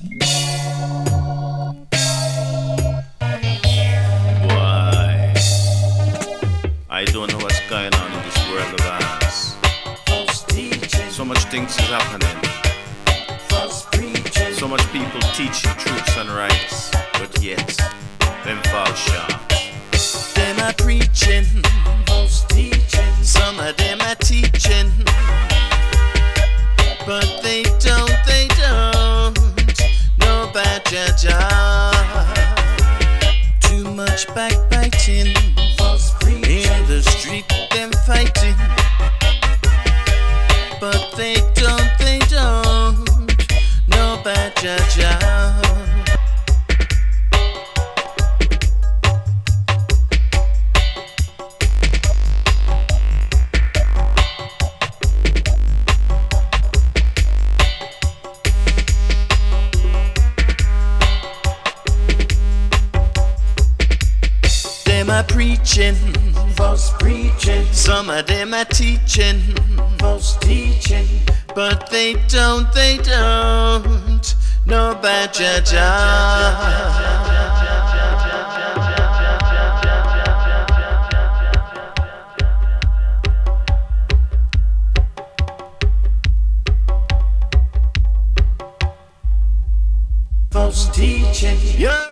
Why? I don't know what's going on in this world of ours. So much things is happening. So much people teaching truths and rights, but yet them fall short. Them are preaching, some of them are teaching, but they don't know about Jah Jah. Too much backbiting, in the street them fighting, but they don't know about Jah Jah. Them are preaching, false preaching, some of them are teaching, false teaching, but they don't know about Jah Jah. false teaching. Yeah.